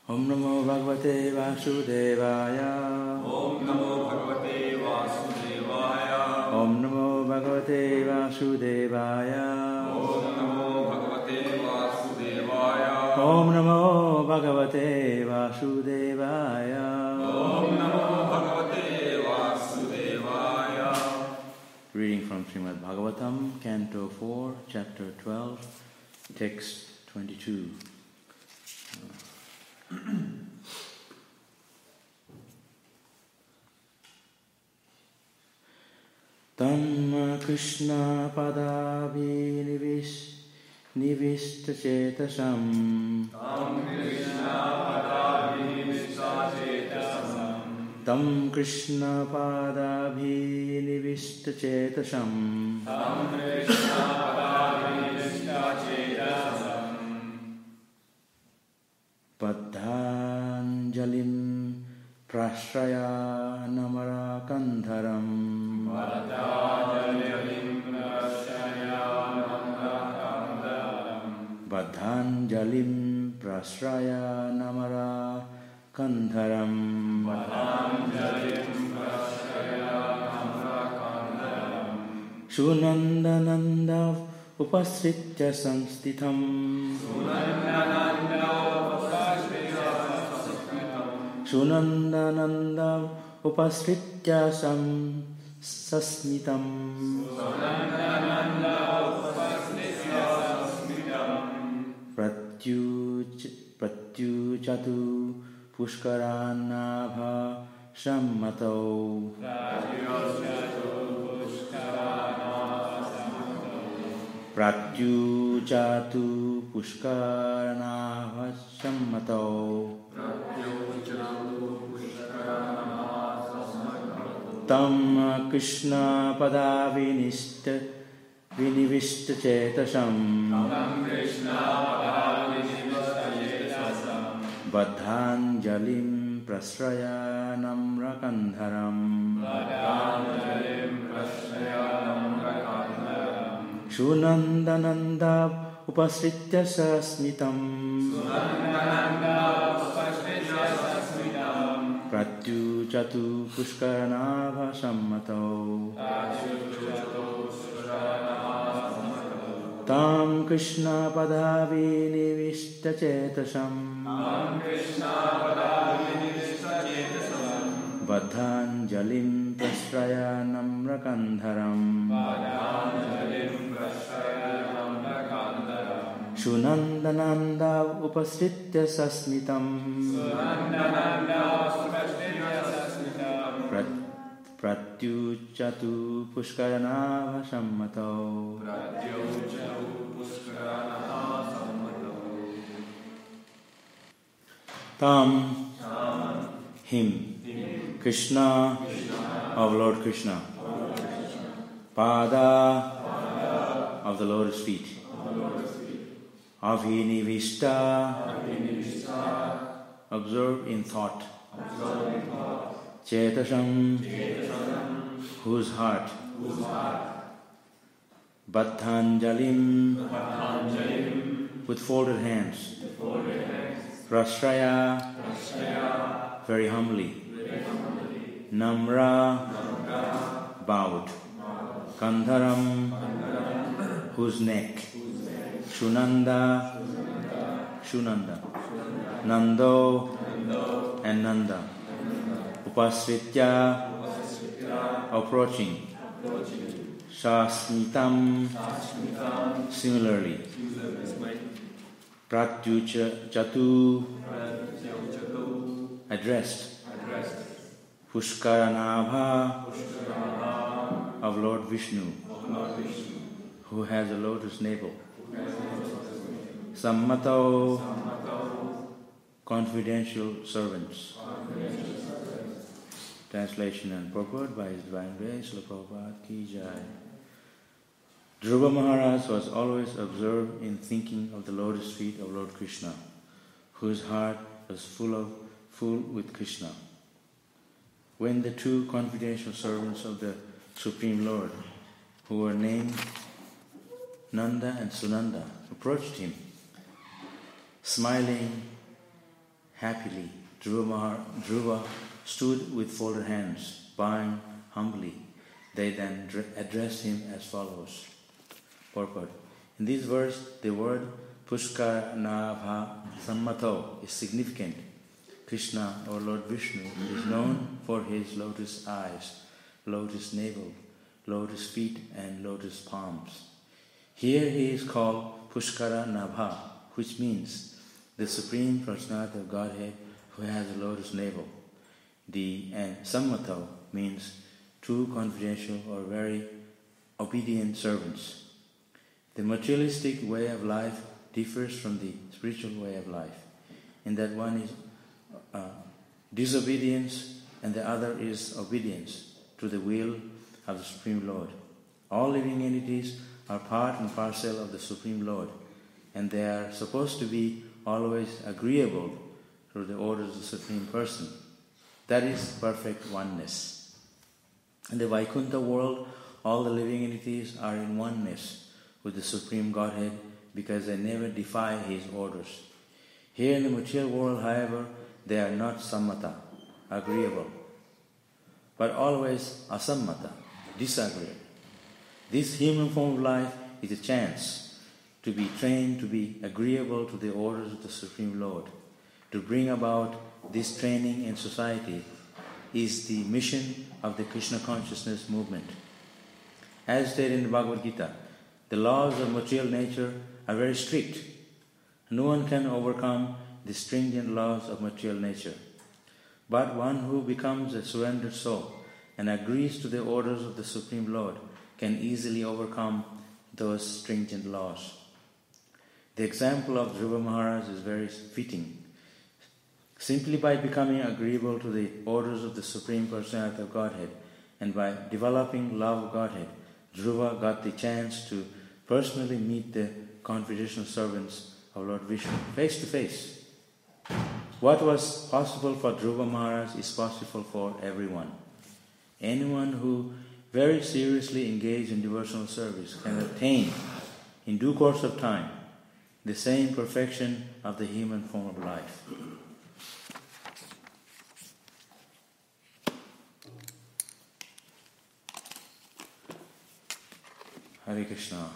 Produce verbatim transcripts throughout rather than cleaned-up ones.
Om Namo Bhagavate Vasudevaya. Om Namo Bhagavate Vasudevaya. Om Namo Bhagavate Vasudevaya. Om Namo Bhagavate Vasudevaya. Om Namo Bhagavate Vasudevaya. Om Namo Bhagavate Vasudevaya. Reading from Srimad Bhagavatam, Canto four, Chapter twelve, Text twenty-two. Tam Krishna Padavi Nivis Nivista Chetasam. Tam Krishna Padavi Nivista Chetasam. Tam Krishna Padavi Nivista Chetasam. Tam Krishna Padavi Nivista Chetasam. Padhanjalim Prashraya Namara Kandharam. Padhanjalim Prashraya Namara Kandharam. Padhanjalim Prashraya Namara Kandharam. Padhanjalim Prashraya Namara Kandharam. Shunandananda Upasritya Samstitham. Sunandananda upasritya sam sasmitam. Pratyuj pratyujatu pushkaranabha sammato. Pratyujatu pushkaranabha sammato. Tam Krishna Pada Vinista Vinivista Chetasam. Tam Krishna Pada Vinivista Chetasam. Badhanjalim Prasraya Namra Kandharam. Badhanjalim Prasraya Namra Kandharam. Shunandananda Upasritya Sasmitam. Sunandananda Upasritya Sasmitam. Pratyujatu Pushkaranabha Sammato. Tam Krishna Padavi Nivista Chetasam. Tam Krishna Padavi Nivista Chetasam. Badhanjalim Prasraya Namra Kandharam. Badhanjalim Prasraya Namra Kandharam. Shunandananda Upasritya Sasmitam. Sunandananda Upasritya Sasmitam. Pratyujatu Pushkaranabha Sammato. Pratyujatu Pushkaranabha Sammato. Tam, him, Krishna, of Lord Krishna. Pada, of the Lotus feet. Avinivista, observe in thought. Chetasam, whose heart. Badhanjalim, with folded hands. Prashraya, very humbly. Namra, bowed. Kandharam, whose neck. Shunanda, Shunanda. Nando, and Nanda. Upasritya, approaching. Sasmitam, similarly. Pratyujatu, addressed. Pushkaranabha, of Lord Vishnu, who has a lotus navel. Sammato, confidential servants. Translation and purport by His Divine Grace, Srila Prabhupada Ki Jai. Dhruva Maharaj was always absorbed in thinking of the lotus feet of Lord Krishna, whose heart was full of full with Krishna. When the two confidential servants of the Supreme Lord, who were named Nanda and Sunanda, approached him, smiling, happily. Dhruva, Mahar- Dhruva stood with folded hands, bowing humbly. They then dr- addressed him as follows. Purport. In this verse, the word Pushkaranabha Sammato is significant. Krishna, or Lord Vishnu, is known for his lotus eyes, lotus navel, lotus feet, and lotus palms. Here he is called Pushkaranabha, which means the Supreme Personality of Godhead who has a lotus navel. The and Sammato means true, confidential, or very obedient servants. The materialistic way of life differs from the spiritual way of life, in that one is uh, disobedience and the other is obedience to the will of the Supreme Lord. All living entities are part and parcel of the Supreme Lord, and they are supposed to be always agreeable to the orders of the Supreme Person. That is perfect oneness. In the Vaikuntha world, all the living entities are in oneness with the Supreme Godhead because they never defy His orders. Here in the material world, however, they are not sammata, agreeable, but always asammata, disagreeable. This human form of life is a chance to be trained to be agreeable to the orders of the Supreme Lord. To bring about this training in society is the mission of the Krishna consciousness movement. As stated in the Bhagavad Gita, the laws of material nature are very strict. No one can overcome the stringent laws of material nature. But one who becomes a surrendered soul and agrees to the orders of the Supreme Lord can easily overcome those stringent laws. The example of Dhruva Maharaj is very fitting. Simply by becoming agreeable to the orders of the Supreme Personality of Godhead and by developing love of Godhead, Dhruva got the chance to personally meet the confidential servants of Lord Vishnu face to face. What was possible for Dhruva Maharaj is possible for everyone. Anyone who very seriously engaged in devotional service can attain, in due course of time, the same perfection of the human form of life. Hare Krishna.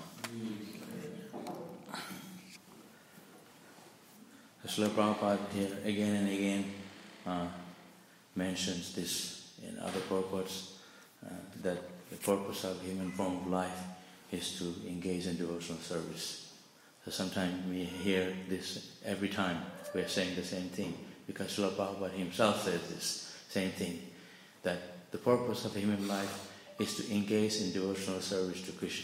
Srila Prabhupada here again and again uh, mentions this in other purports, uh, that the purpose of human form of life is to engage in devotional service. So sometimes we hear this every time we are saying the same thing, because Srila Prabhupada himself says this same thing, that the purpose of human life is to engage in devotional service to Krishna.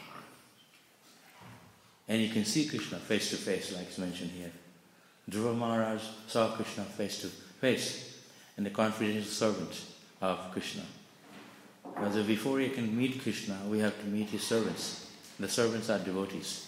And you can see Krishna face to face, like it's mentioned here. Dhruva Maharaj saw Krishna face to face, and the confidential servant of Krishna. Because before you can meet Krishna, we have to meet his servants. The servants are devotees.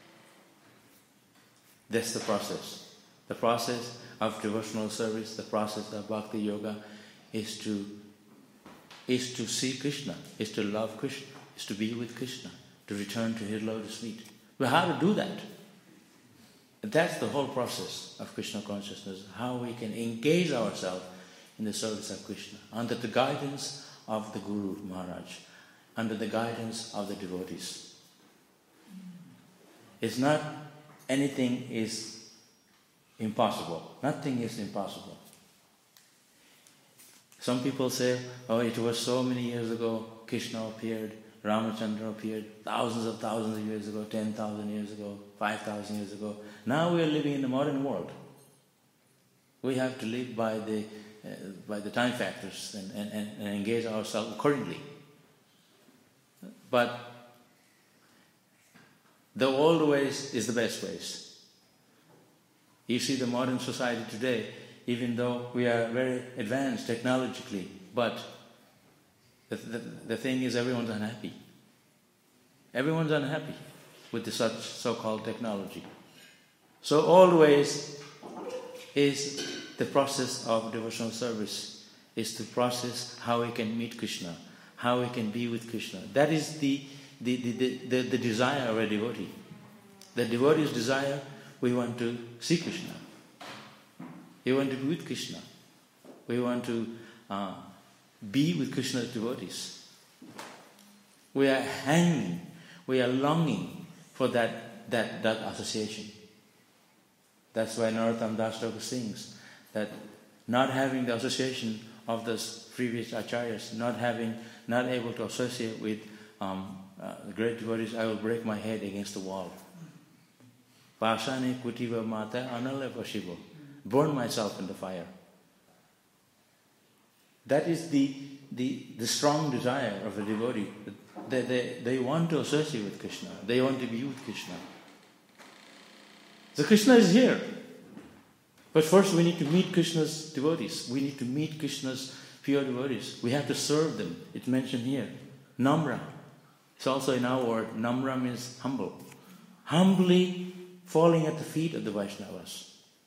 That's the process. The process of devotional service, the process of bhakti yoga, is to is to see Krishna, is to love Krishna, is to be with Krishna, to return to his lotus feet. But how to do that? That's the whole process of Krishna consciousness, how we can engage ourselves in the service of Krishna, under the guidance of the Guru Maharaj, under the guidance of the devotees. It's not anything is impossible. Nothing is impossible. Some people say, oh, it was so many years ago, Krishna appeared, Ramachandra appeared, thousands of thousands of years ago, ten thousand years ago, five thousand years ago. Now we are living in the modern world. We have to live by the uh, by the time factors and, and, and engage ourselves accordingly. But the old ways is the best ways. You see the modern society today, even though we are very advanced technologically, but the, the, the thing is everyone's unhappy. Everyone's unhappy with the such so-called technology. So always is the process of devotional service, is the process how we can meet Krishna, how we can be with Krishna. That is the the, the, the, the, the desire of a devotee. The devotee's desire, we want to see Krishna. We want to be with Krishna. We want to uh, be with Krishna's devotees. We are hanging, we are longing for that, that, that association. That's why Narottam Das Thakur sings that not having the association of the previous acharyas, not having, not able to associate with um, uh, the great devotees, I will break my head against the wall. Pasane kutiva mata anale pashivo. Burn myself in the fire. That is the, the, the strong desire of a devotee. They, they, they want to associate with Krishna. They want to be with Krishna. So Krishna is here. But first we need to meet Krishna's devotees. We need to meet Krishna's pure devotees. We have to serve them. It's mentioned here. Namra. It's also in our word. Namra means humble. Humbly falling at the feet of the Vaishnavas.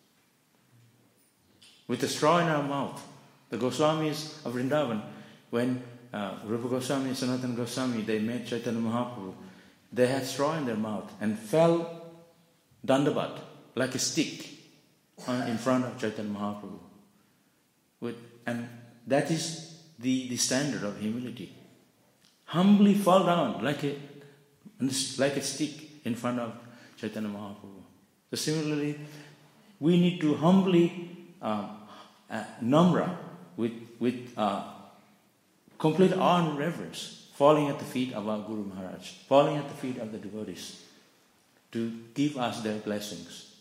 With a straw in our mouth. The Goswamis of Vrindavan, when uh, Rupa Goswami and Sanatana Goswami, they met Chaitanya Mahaprabhu, they had straw in their mouth and fell dandavat, like a stick, on, in front of Chaitanya Mahaprabhu. With, and that is the, the standard of humility. Humbly fall down like a, like a stick in front of Chaitanya Mahaprabhu. So similarly, we need to humbly uh, uh, namra, with, with uh, complete awe and reverence, falling at the feet of our Guru Maharaj, falling at the feet of the devotees, to give us their blessings.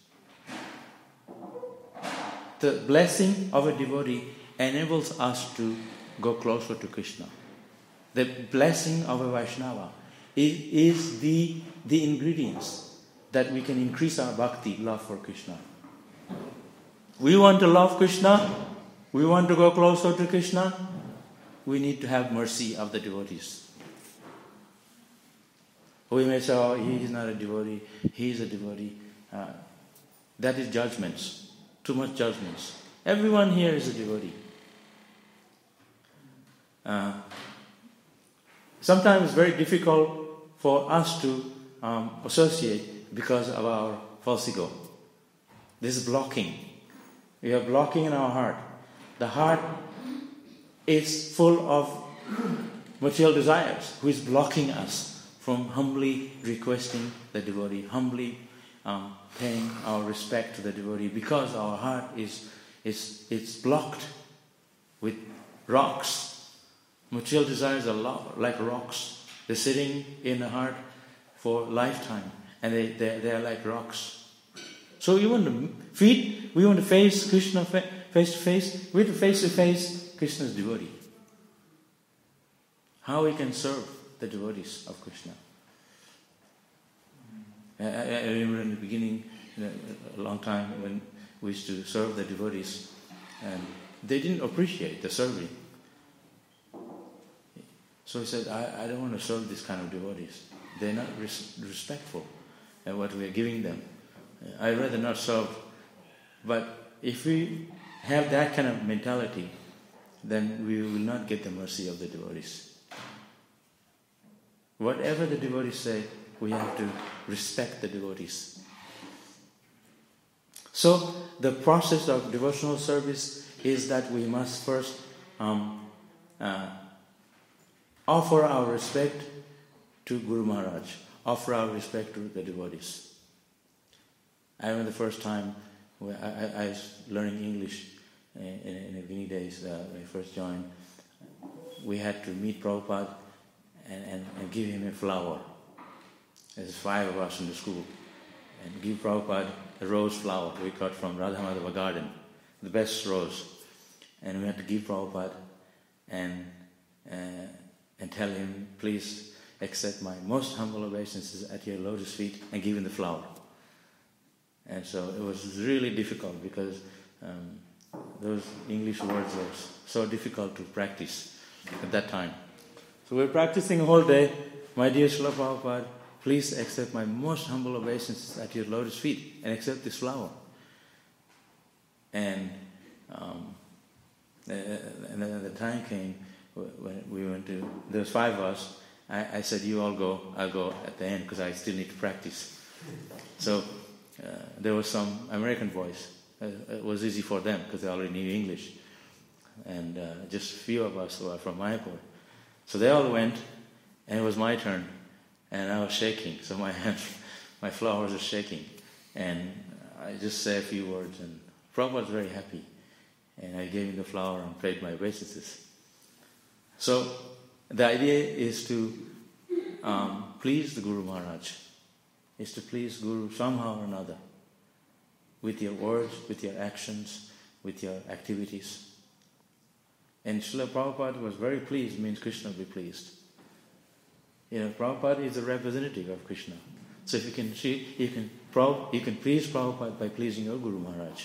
The blessing of a devotee enables us to go closer to Krishna. The blessing of a Vaishnava is, is the, the ingredients that we can increase our bhakti, love for Krishna. We want to love Krishna, we want to go closer to Krishna, we need to have mercy of the devotees. We may say, oh, he is not a devotee, he is a devotee. Uh, that is judgments, too much judgments. Everyone here is a devotee. Uh, sometimes it's very difficult for us to um, associate because of our false ego. This is blocking. We are blocking in our heart. The heart is full of material desires, who is blocking us from humbly requesting the devotee, humbly um, paying our respect to the devotee, because our heart is, is it's blocked with rocks. Material desires are lo- like rocks. They're sitting in the heart for lifetime, and they, they, they are like rocks. So we want to feed, we want to face Krishna face to face, we want to face to face Krishna's devotee. How we can serve the devotees of Krishna. I, I remember in the beginning, a long time, when we used to serve the devotees, and they didn't appreciate the serving. So he said, I, I don't want to serve this kind of devotees. They're not res- respectful at what we are giving them. I'd rather not serve. But if we have that kind of mentality, then we will not get the mercy of the devotees. Whatever the devotees say, we have to respect the devotees. So the process of devotional service is that we must first um, uh, offer our respect to Guru Maharaj, offer our respect to the devotees. I remember the first time I, I, I was learning English in, in the beginning days uh, when I first joined. We had to meet Prabhupada and, and, and give him a flower. There's five of us in the school. And give Prabhupada a rose flower we got from Radha Madhava garden, the best rose. And we had to give Prabhupada and, uh, and tell him, please accept my most humble obeisances at your lotus feet, and give him the flower. And so it was really difficult because um, those English words were so difficult to practice at that time. So we were practicing the whole day. My dear Srila Prabhupada, please accept my most humble obeisances at your lotus feet and accept this flower. And, um, and then the time came when we went to, there was five of us. I, I said, you all go, I'll go at the end because I still need to practice. So uh, there was some American boys Uh, it was easy for them because they already knew English. And uh, just a few of us were from Mayapur. So they all went, and it was my turn. And I was shaking, so my hands, my flowers are shaking. And I just say a few words, and Prabhupada was very happy. And I gave him the flower and prayed my obeisances. So the idea is to um, please the Guru Maharaj, is to please Guru somehow or another, with your words, with your actions, with your activities. And Srila Prabhupada was very pleased, means Krishna will be pleased. You know, Prabhupada is a representative of Krishna. So if you can see, you can, you can please Prabhupada by pleasing your Guru Maharaj.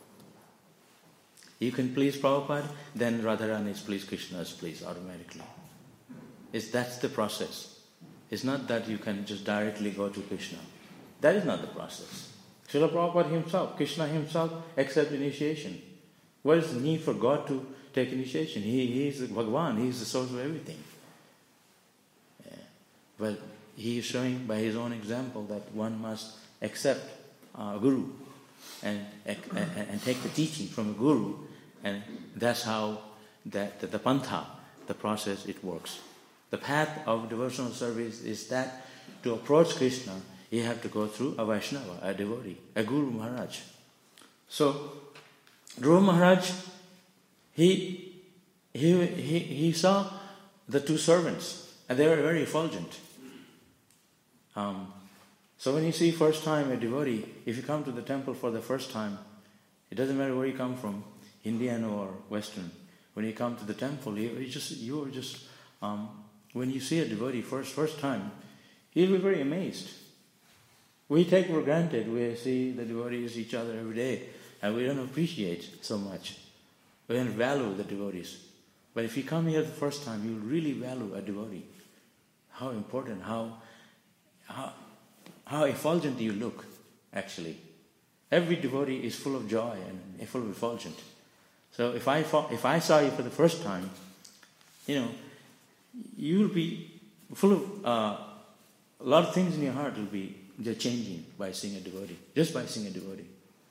You can please Prabhupada, then Radharani is pleased, Krishna is pleased automatically. It's, that's the process. It's not that you can just directly go to Krishna. That is not the process. Srila Prabhupada himself, Krishna himself, accepts initiation. What is the need for God to take initiation? He, he is Bhagavan, He is the source of everything. Yeah. But He is showing by His own example that one must accept a Guru and, and, and take the teaching from a Guru, and that's how that, the, the pantha, the process, it works. The path of devotional service is that to approach Krishna, you have to go through a Vaishnava, a devotee, a Guru Maharaj. So, Dhruva Maharaj, he, he, he, he saw the two servants, and they were very effulgent. Um, so when you see first time a devotee, if you come to the temple for the first time, it doesn't matter where you come from, Indian or Western. When you come to the temple, you, you just you are just um, when you see a devotee first first time, you'll be very amazed. We take for granted, we see the devotees each other every day, and we don't appreciate so much. We don't value the devotees. But if you come here the first time, you'll really value a devotee. How important, how how how effulgent you look, actually. Every devotee is full of joy and full of effulgent. So if I if I saw you for the first time, you know, you will be full of uh, a lot of things in your heart will be just changing by seeing a devotee, just by seeing a devotee.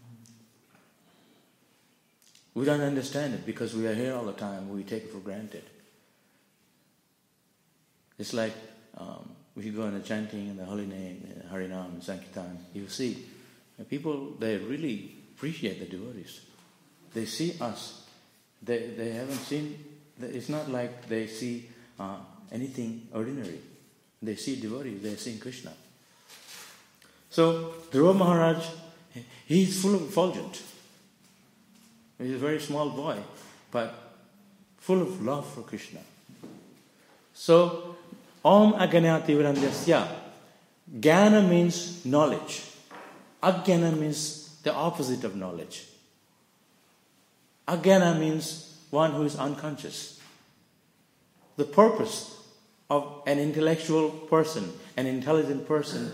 We don't understand it because we are here all the time. We take it for granted. It's like um, if you go in the chanting and the holy name, Harinam and Sankirtan, you see people, they really appreciate the devotees. They see us. They they haven't seen, it's not like they see uh, anything ordinary. They see devotees, they see Krishna. So, Dhruva Maharaj, he's full of effulgent. He's a very small boy, but full of love for Krishna. So, Om Agyanyati Virandhyasya. Jnana means knowledge. Ajnana means the opposite of knowledge. Ajnana means one who is unconscious. The purpose of an intellectual person, an intelligent person,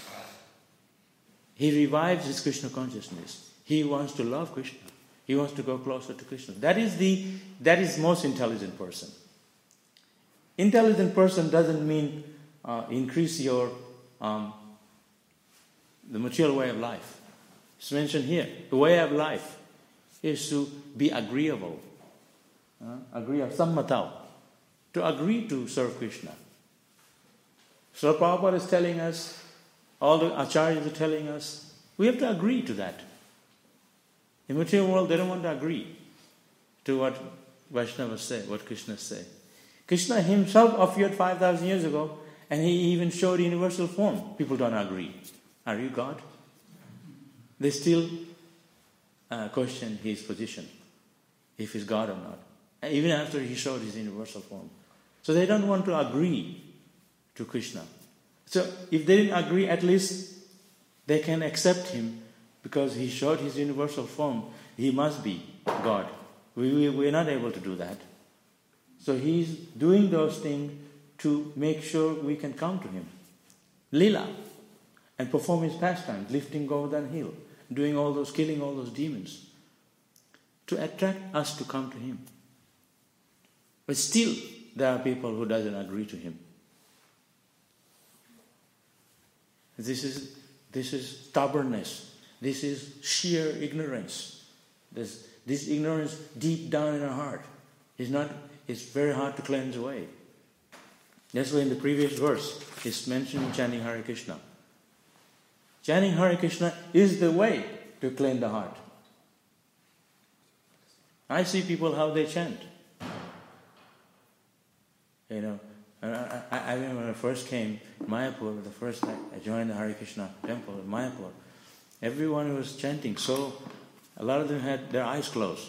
he revives his Krishna consciousness. He wants to love Krishna. He wants to go closer to Krishna. That is the that is most intelligent person. Intelligent person doesn't mean uh, increase your um, the material way of life. It's mentioned here. The way of life is to be agreeable. Uh, agree of sammata. To agree to serve Krishna. So Prabhupada is telling us, all the acharyas are telling us, we have to agree to that. In the material world, they don't want to agree to what Vaishnavas say, what Krishna say. Krishna himself appeared five thousand years ago, and he even showed universal form. People don't agree. Are you God? They still uh, question his position, if he's God or not, even after he showed his universal form. So they don't want to agree to Krishna. So if they didn't agree, at least they can accept him because he showed his universal form. He must be God. We, we, we're not able to do that. So he's doing those things to make sure we can come to him. Lila. And perform his pastimes, lifting Govardhan hill, doing all those, killing all those demons, to attract us to come to him. But still, there are people who doesn't agree to him. This is this is stubbornness. This is sheer ignorance. This, this ignorance deep down in our heart is not. It's very hard to cleanse away. That's why in the previous verse it's mentioned chanting Hare Krishna. Chanting Hare Krishna is the way to cleanse the heart. I see people how they chant. You know, I, I, I remember when I first came to Mayapur, the first night I joined the Hare Krishna temple in Mayapur, everyone was chanting, so a lot of them had their eyes closed.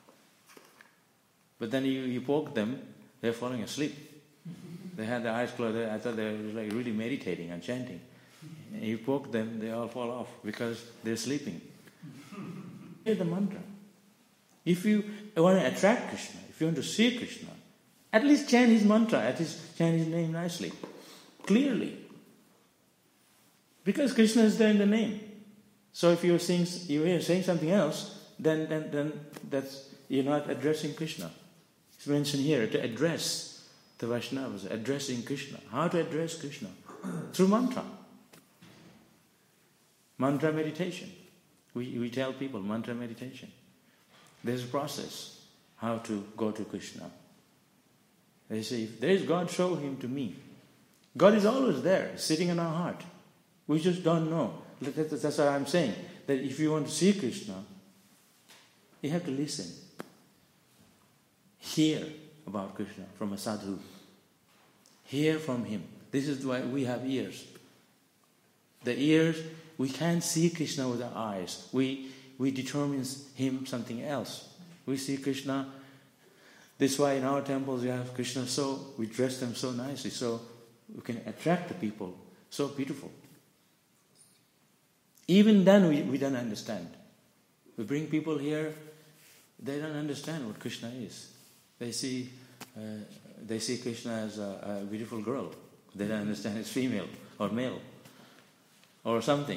But then you, you poke them, they're falling asleep. They had their eyes closed. I thought they were like really meditating and chanting. And you poke them, they all fall off because they're sleeping. Hear the mantra. If you want to attract Krishna, if you want to see Krishna, at least chant his mantra, at least chant his name nicely, clearly. Because Krishna is there in the name. So if you're saying, you're saying something else, then, then, then that's, you're not addressing Krishna. It's mentioned here to address the Vaishnavas, addressing Krishna. How to address Krishna? Through mantra. Mantra meditation. We, we tell people mantra meditation. There's a process how to go to Krishna. They say, if there is God, show him to me. God is always there, sitting in our heart. We just don't know. That's what I'm saying. That if you want to see Krishna, you have to listen. Hear about Krishna from a sadhu. Hear from him. This is why we have ears. The ears, we can't see Krishna with our eyes. We we determine him something else. We see Krishna. This is why in our temples we have Krishna, so we dress them so nicely, so we can attract the people. So beautiful. Even then we, we don't understand. We bring people here, they don't understand what Krishna is. They see uh, they see Krishna as a, a beautiful girl. They don't understand it's female or male or something.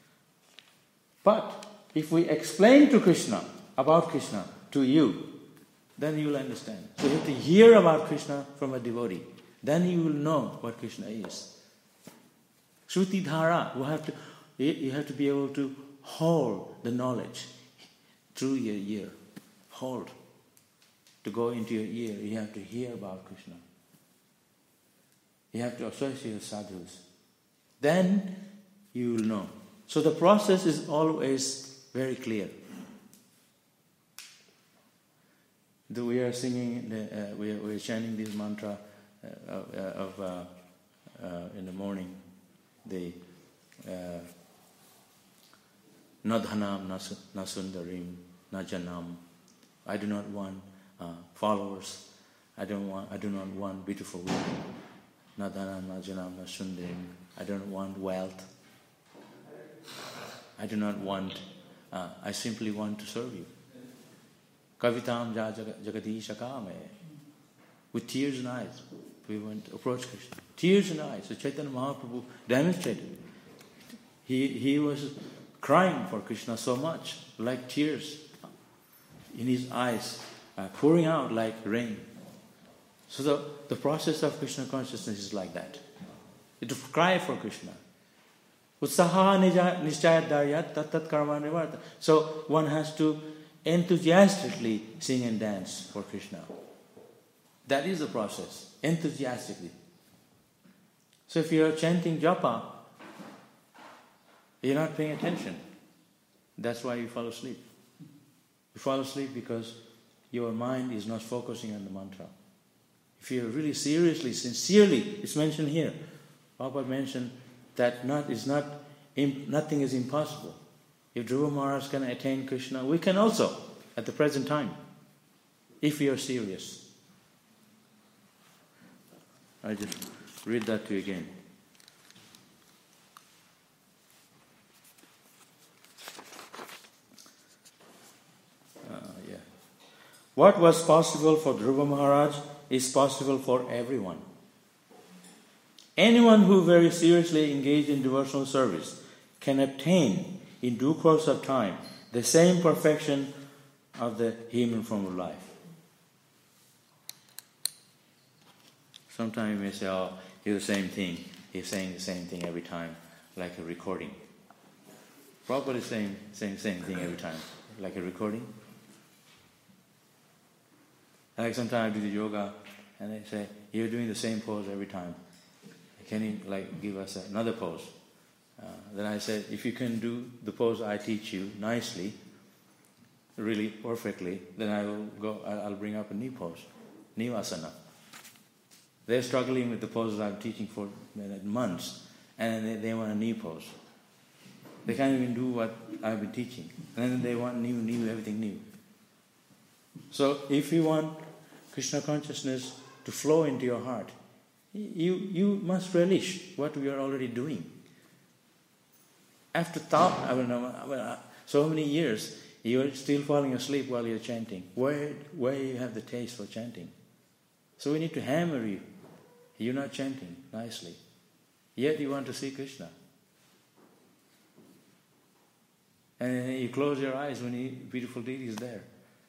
But if we explain to Krishna, about Krishna, to you, then you will understand. So you have to hear about Krishna from a devotee. Then you will know what Krishna is. Shruti Dhara, you have to, you have to be able to hold the knowledge through your ear. Hold. To go into your ear, you have to hear about Krishna. You have to associate with sadhus. Then you will know. So the process is always very clear. Though we are singing, the, uh, we, are, we are chanting this mantra uh, of, uh, of uh, uh, in the morning, the na dhanam, na sundarim, na janam. I do not want uh, followers. I don't want. I do not want beautiful women. Na dhanam, na janam, na sundarim. I don't want wealth. I do not want. Uh, I simply want to serve you. Kavitam ja jagadisha kame. With tears in eyes, we went to approach Krishna. Tears in eyes. So Chaitanya Mahaprabhu demonstrated. He he was crying for Krishna so much, like tears in his eyes, uh, pouring out like rain. So the, the process of Krishna consciousness is like that. You have to cry for Krishna. Utsaha nishchayat daryat tat tat karma nivarta. So one has to enthusiastically sing and dance for Krishna. That is the process. Enthusiastically. So if you are chanting japa, you're not paying attention. That's why you fall asleep. You fall asleep because your mind is not focusing on the mantra. If you're really seriously, sincerely, it's mentioned here. Prabhupada mentioned that not is not nothing is impossible. If Dhruva Maharaj can attain Krishna, we can also at the present time, if we are serious. I just read that to you again. Uh, yeah. What was possible for Dhruva Maharaj is possible for everyone. Anyone who very seriously engaged in devotional service can obtain in due course of time the same perfection of the human form of life. Sometimes you may say, oh, it's the same thing. He's saying the same thing every time, like a recording. Prabhupada is saying the same, same thing every time, like a recording. Like sometimes I do the yoga, and they say, you're doing the same pose every time. Can you like give us another pose? Uh, then I said, if you can do the pose I teach you nicely, really perfectly, then I will go. I'll bring up a new pose, new asana. They're struggling with the poses I'm teaching for months, and they, they want a new pose. They can't even do what I've been teaching, and then they want new, new, everything new. So, if you want Krishna consciousness to flow into your heart, you you must relish what we are already doing. After thought, I don't know, so many years, you are still falling asleep while you're chanting. Where where you have the taste for chanting? So we need to hammer you. You're not chanting nicely, yet you want to see Krishna. And you close your eyes when the beautiful deity is there.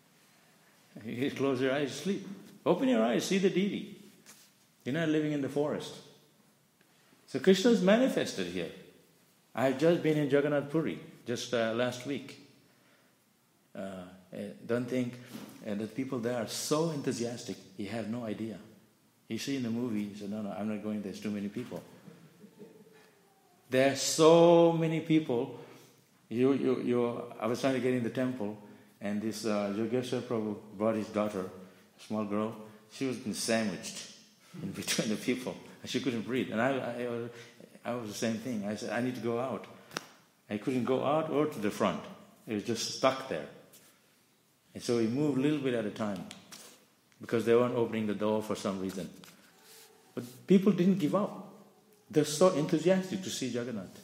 You close your eyes, sleep. Open your eyes, see the deity. You're not living in the forest. So Krishna is manifested here. I have just been in Jagannath Puri, just uh, last week. Uh, don't think uh, that people there are so enthusiastic, you have no idea. You see in the movie, you say, no, no, I'm not going, there's too many people. There are so many people. You, you, you. I was trying to get in the temple, and this uh, Yogeshwar Prabhu brought his daughter, a small girl. She was sandwiched in between the people, and she couldn't breathe. And I, I, I was the same thing. I said, I need to go out. I couldn't go out or to the front. It was just stuck there. And so we moved a little bit at a time, because they weren't opening the door for some reason. But people didn't give up. They're so enthusiastic to see Jagannath.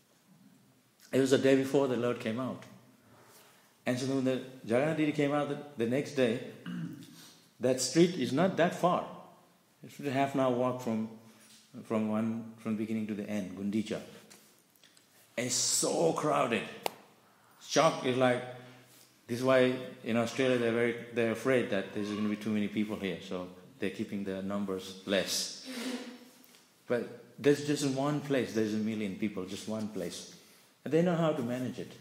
It was the day before the Lord came out. And so when the Jagannath Deity came out the, the next day, that street is not that far. It's a half an hour walk from from one from beginning to the end, Gundicha. And it's so crowded. Shock is like, this is why in Australia they're very they're afraid that there's going to be too many people here, so they're keeping the numbers less. But there's just one place, there's a million people, just one place. And they know how to manage it.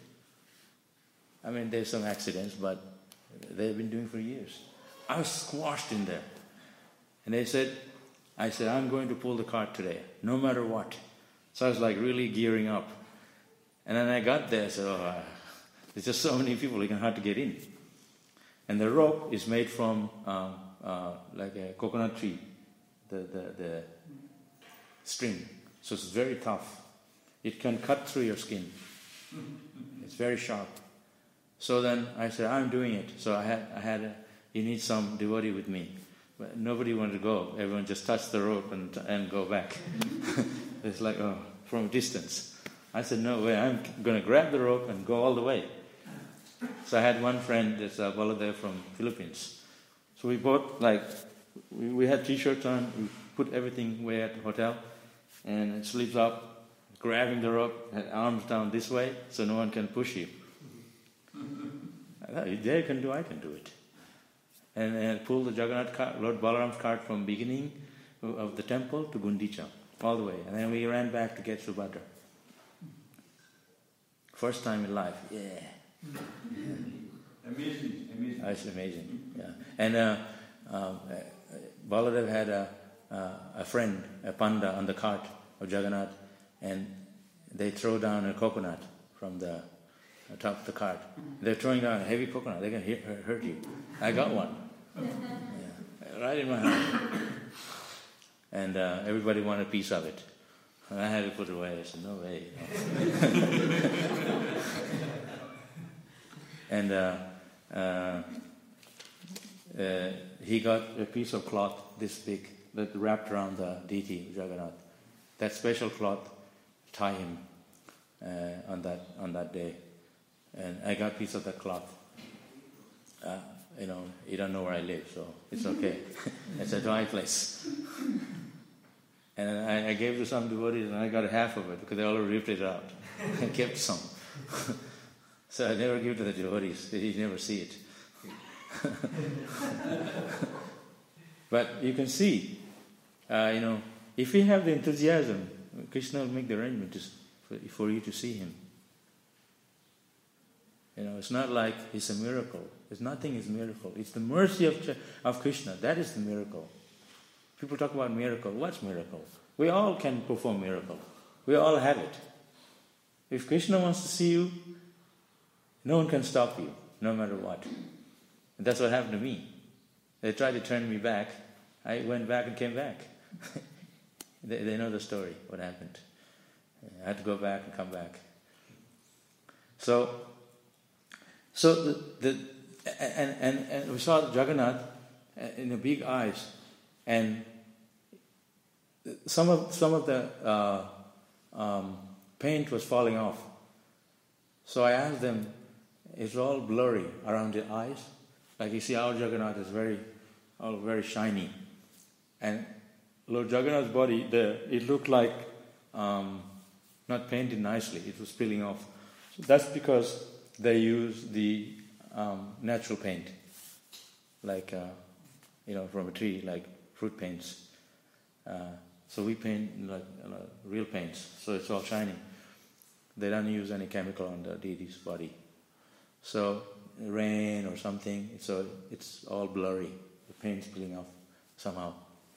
I mean, there's some accidents, but they've been doing for years. I was squashed in there. And they said, I said, I'm going to pull the cart today, no matter what. So I was like really gearing up. And then I got there, I said, oh, uh, there's just so many people, you can hard to get in. And the rope is made from um, uh, like a coconut tree, the, the, the string. So it's very tough. It can cut through your skin. It's very sharp. So then I said, I'm doing it. So I had, I had a, you need some devotee with me. But nobody wanted to go. Everyone just touched the rope and and go back. It's like, oh, from a distance. I said, no way, I'm going to grab the rope and go all the way. So I had one friend, that's uh, Baladev from Philippines. So we both, like, we, we had t-shirts on, we put everything away at the hotel, and it sleeps up, grabbing the rope, had arms down this way, so no one can push you. I thought, if they can do, I can do it. And, and pull the Jagannath cart, Lord Balaram's cart from beginning of the temple to Gundicha, all the way. And then we ran back to get Subhadra. First time in life, yeah. Amazing, amazing. That's amazing, yeah. And uh, um, uh, Baladev had a, uh, a friend, a panda, on the cart of Jagannath, and they throw down a coconut from the top of the cart. They're throwing down a heavy coconut. They can hit, hurt you. I got one. Yeah. Right in my hand. And uh, everybody wanted a piece of it. And I had to put it away. I said, no way. And uh, uh, uh, he got a piece of cloth this big that wrapped around the deity, Jagannath. That special cloth tie him uh, on that on that day. And I got a piece of that cloth. Uh, you know, you don't know where I live, so it's okay. It's a dry place. And I, I gave to some devotees, and I got half of it because they all ripped it out. I kept some. So I never give to the devotees. You never see it. But you can see, uh, you know, if you have the enthusiasm, Krishna will make the arrangement for, for you to see him. You know, it's not like it's a miracle. There's nothing is miracle. It's the mercy of, of Krishna. That is the miracle. People talk about miracle. What's miracle? We all can perform miracle. We all have it. If Krishna wants to see you, no one can stop you, no matter what. And that's what happened to me. They tried to turn me back. I went back and came back. they, they know the story, what happened. I had to go back and come back. So, so the, the and, and, and we saw Jagannath in the big eyes, and some of some of the uh, um, paint was falling off. So I asked them, it's all blurry around the eyes. Like you see, our Jagannath is very, all very shiny, and Lord Jagannath's body there, it looked like um, not painted nicely. It was peeling off. So that's because they use the um, natural paint, like uh, you know, from a tree, like fruit paints. Uh, so we paint like uh, real paints, so it's all shiny. They don't use any chemical on the deity's body. So rain or something, so it's all blurry. The paint's peeling off somehow.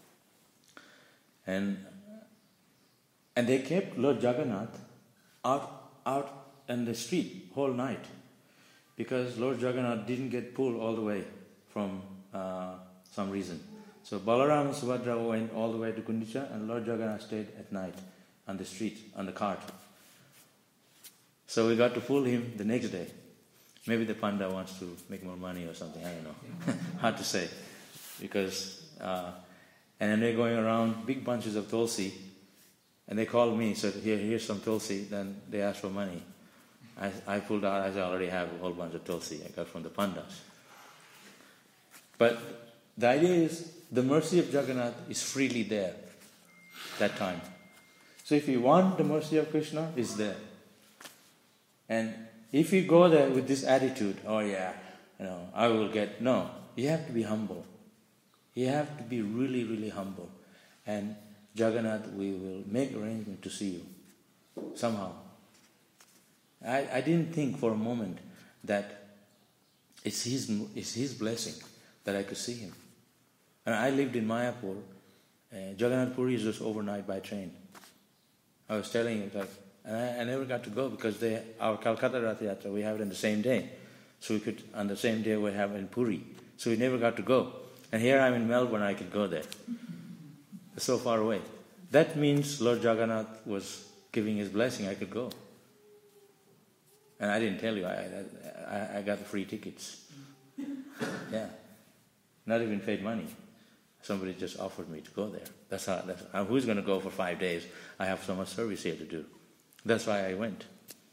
And and they kept Lord Jagannath out out in the street whole night, because Lord Jagannath didn't get pulled all the way from uh, some reason. So Balaram and Subhadra went all the way to Gundicha, and Lord Jagannath stayed at night on the street, on the cart. So we got to pull him the next day. Maybe the Panda wants to make more money or something, I don't know. Hard to say. Because, uh, and then they're going around big bunches of tulsi, and they called me, said, Here, here's some tulsi, then they asked for money. I, I pulled out, I already have a whole bunch of tulsi I got from the Pandas. But the idea is, the mercy of Jagannath is freely there, that time. So if you want the mercy of Krishna, it's there. And if you go there with this attitude, oh yeah, you know, I will get, no, you have to be humble. You have to be really, really humble. And Jagannath, we will make arrangement to see you, somehow. I, I didn't think for a moment that it's his, it's his blessing that I could see him. And I lived in Mayapur. Uh, Jagannath Puri is just overnight by train. I was telling you that, and I, I never got to go because they, our Calcutta Rath Yatra, we have it on the same day. So we could, on the same day we have it in Puri. So we never got to go. And here I'm in Melbourne, I could go there. It's so far away. That means Lord Jagannath was giving his blessing, I could go. And I didn't tell you, I, I, I got the free tickets. Yeah. Not even paid money. Somebody just offered me to go there. That's how, that's how, who's going to go for five days? I have so much service here to do. That's why I went.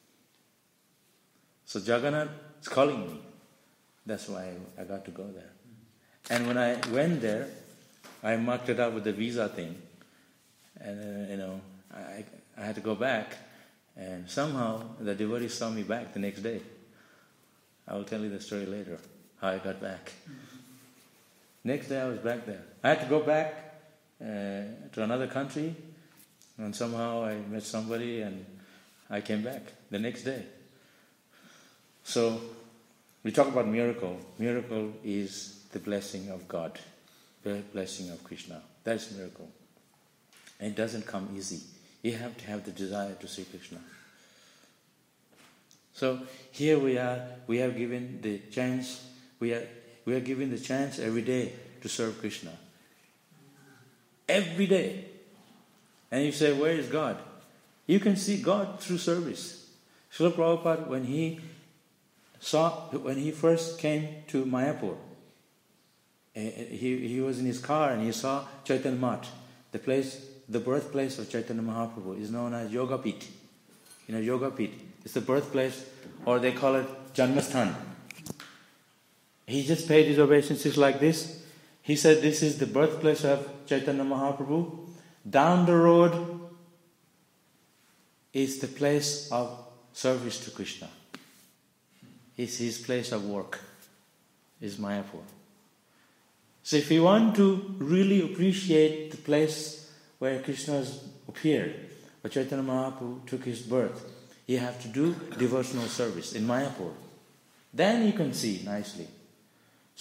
So Jagannath is calling me. That's why I, I got to go there. And when I went there, I marked it out with the visa thing. And, uh, you know, I, I had to go back. And somehow the devotees saw me back the next day. I will tell you the story later, how I got back. Next day I was back there. I had to go back uh, to another country, and somehow I met somebody and I came back the next day. So we talk about miracle. Miracle is the blessing of God, the blessing of Krishna. That's miracle. And it doesn't come easy. You have to have the desire to see Krishna. So here we are, we have given the chance, we are we are given the chance every day to serve Krishna. Every day. And you say, where is God? You can see God through service. Srila Prabhupada, when he saw, when he first came to Mayapur, he, he was in his car and he saw Chaitanya Math, the place, the birthplace of Chaitanya Mahaprabhu is known as Yogapith. You know, Yogapith. It's the birthplace, or they call it Janmasthan. He just paid his obeisances like this. He said, this is the birthplace of Chaitanya Mahaprabhu. Down the road is the place of service to Krishna. It's his place of work, is Mayapur. So if you want to really appreciate the place where Krishna has appeared, where Chaitanya Mahaprabhu took his birth, you have to do devotional service in Mayapur. Then you can see nicely.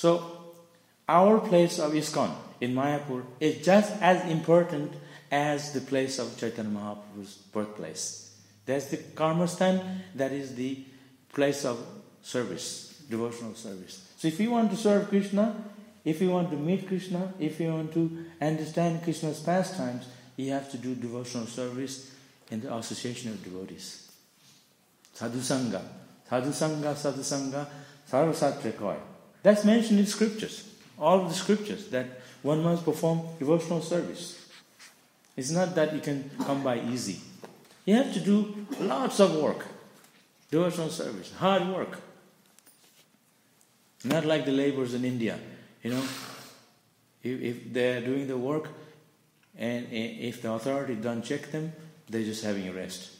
So, our place of ISKCON in Mayapur is just as important as the place of Chaitanya Mahaprabhu's birthplace. That's the Karmastan, that is the place of service, devotional service. So if you want to serve Krishna, if you want to meet Krishna, if you want to understand Krishna's pastimes, you have to do devotional service in the association of devotees. Sadhu Sangha, Sadhu Sangha, Sadhu Sangha, Sarvasatyakoy. That's mentioned in scriptures, all of the scriptures, that one must perform devotional service. It's not that you can come by easy. You have to do lots of work, devotional service, hard work. Not like the laborers in India, you know. If, if they're doing the work and if the authority don't check them, they're just having a rest.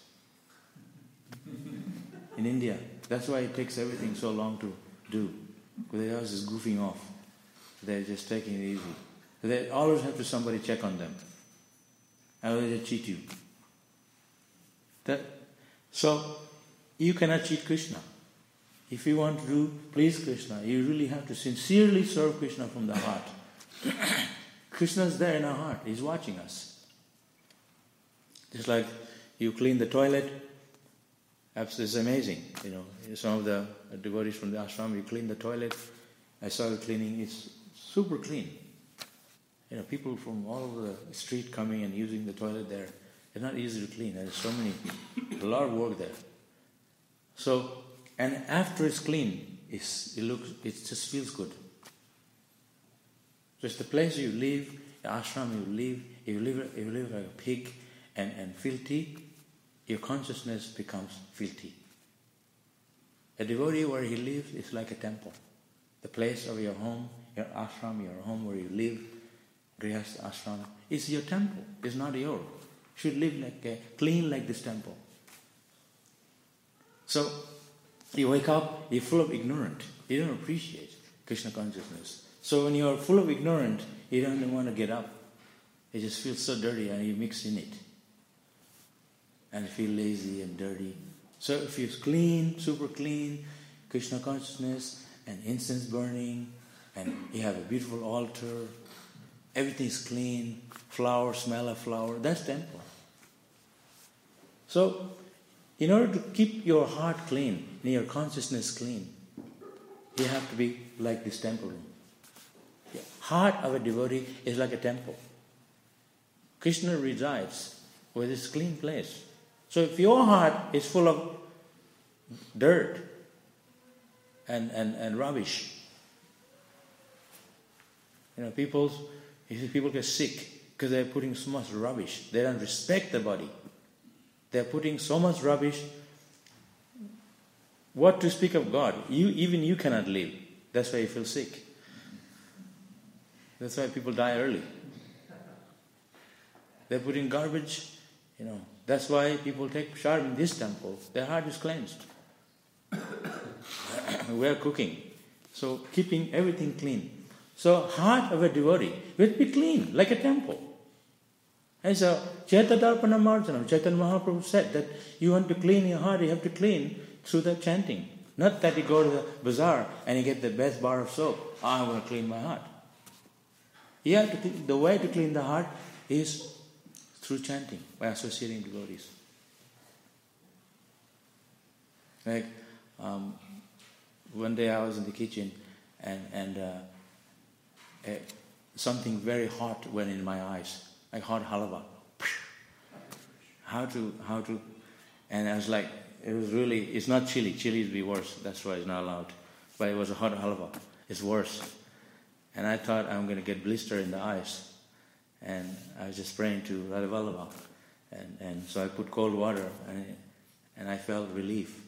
In India, that's why it takes everything so long to do. Because they're just goofing off. They're just taking it easy. They always have to somebody check on them. Otherwise they cheat you. That, so, you cannot cheat Krishna. If you want to do please Krishna, you really have to sincerely serve Krishna from the heart. Krishna is there in our heart. He's watching us. Just like you clean the toilet, it's amazing. You know, some of the devotees from the ashram, you clean the toilet. I saw the cleaning. It's super clean. You know, people from all over the street coming and using the toilet there. It's not easy to clean. There's so many, a lot of work there. So, and after it's clean, it's, it looks, it just feels good. Just the place you live, the ashram you live, if you live, if you live like a pig and, and filthy, your consciousness becomes filthy. A devotee where he lives is like a temple. The place of your home, your ashram, your home where you live, grihastha ashram, is your temple. It's not yours. You should live like a, clean like this temple. So, you wake up, you're full of ignorance. You don't appreciate Krishna consciousness. So when you're full of ignorance, you don't even want to get up. It just feels so dirty and you mix in it. And you feel lazy and dirty. So if you're clean, super clean, Krishna consciousness and incense burning, and you have a beautiful altar, everything's clean, flower, smell of flower, that's temple. So, in order to keep your heart clean and your consciousness clean, you have to be like this temple room. The heart of a devotee is like a temple. Krishna resides with this clean place. So if your heart is full of dirt and, and, and rubbish, you know, people, people get sick because they're putting so much rubbish. They don't respect the body. They're putting so much rubbish. What to speak of God? You, even you cannot live. That's why you feel sick. That's why people die early. They're putting garbage, you know. That's why people take shower in this temple. Their heart is cleansed. We're cooking. So keeping everything clean. So heart of a devotee will be clean, like a temple. And so Chaitadarpana Marjanam, Chaitanya Mahaprabhu said that you want to clean your heart, you have to clean through the chanting. Not that you go to the bazaar and you get the best bar of soap. Oh, I want to clean my heart. You have to clean, the way to clean the heart is through chanting, by associating devotees. Like um, one day I was in the kitchen and, and uh, uh, something very hot went in my eyes, like hot halva. How to, how to, and I was like, it was really, it's not chili, chili would be worse, that's why it's not allowed. But it was a hot halva, it's worse. And I thought I'm going to get blister in the eyes. And I was just praying to Radha Vallabha. And, and so I put cold water and, and I felt relief.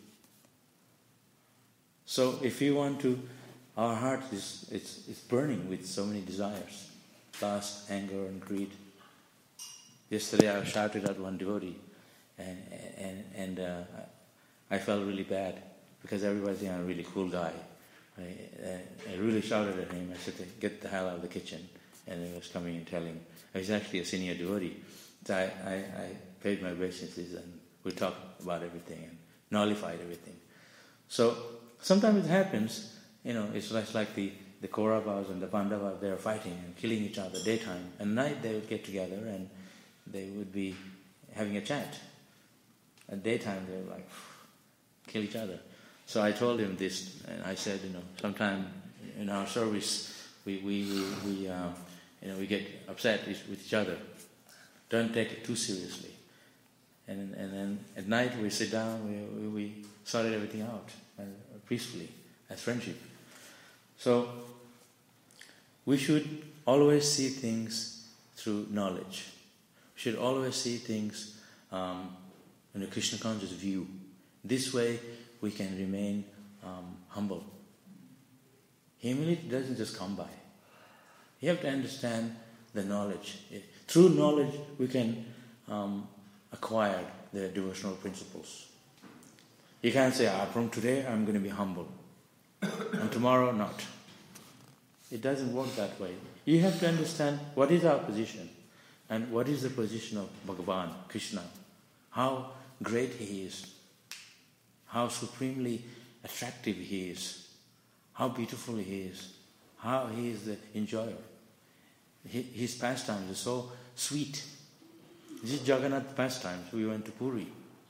So if you want to, our heart is it's, it's burning with so many desires. Lust, anger and greed. Yesterday I shouted at one devotee and, and, and uh, I felt really bad because everybody thinks I'm a really cool guy. I, I really shouted at him. I said, get the hell out of the kitchen. And he was coming and telling. I was actually a senior devotee. So I, I, I paid my obeisances and we talked about everything and nullified everything. So sometimes it happens, you know, it's like, like the the Kauravas and the Pandavas, they were fighting and killing each other daytime. At night they would get together and they would be having a chat. At daytime they would like kill each other. So I told him this, and I said, you know, sometime in our service we we we, we uh, you know we get upset with each other. Don't take it too seriously. And and then at night we sit down, we we, we sort everything out uh, peacefully as friendship. So we should always see things through knowledge. We should always see things um, in a Krishna conscious view. This way we can remain um, humble. Humility doesn't just come by. You have to understand the knowledge. Through knowledge we can um, acquire the devotional principles. You can't say, ah, from today I'm going to be humble, and tomorrow not. It doesn't work that way. You have to understand what is our position and what is the position of Bhagavan, Krishna. How great he is. How supremely attractive he is. How beautiful he is. How he is the enjoyer. His pastimes are so sweet. This is Jagannath pastimes. We went to Puri.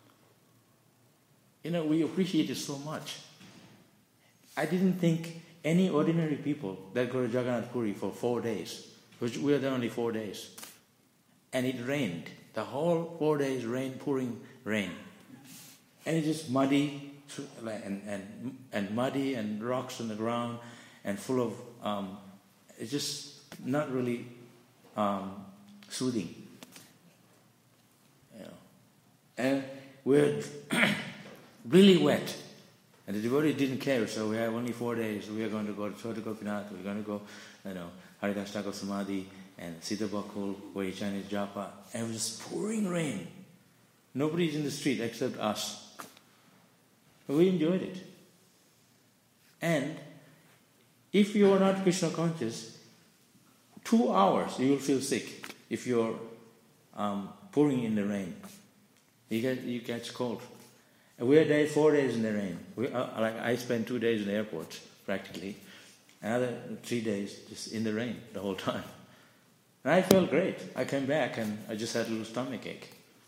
You know, we appreciate it so much. I didn't think any ordinary people that go to Jagannath Puri for four days, which we are there only four days, and it rained. The whole four days rain, pouring rain. And it's just muddy, and, and, and muddy, and rocks on the ground, and full of, um, it's just not really um, soothing. You know. And we're really wet. And the devotee didn't care, so we have only four days. We are going to go to Chota Gopinath, we're going to go, you know, Haridas Thakur Samadhi and Sita Bakul, where he chanted japa. And it was just pouring rain. Nobody's in the street except us. But we enjoyed it. And if you are not Krishna conscious, two hours you will feel sick if you're um, pouring in the rain. You get you catch cold. And we are there four days in the rain. We, uh, like I spent two days in the airport practically, another three days just in the rain the whole time. And I felt great. I came back and I just had a little stomach ache.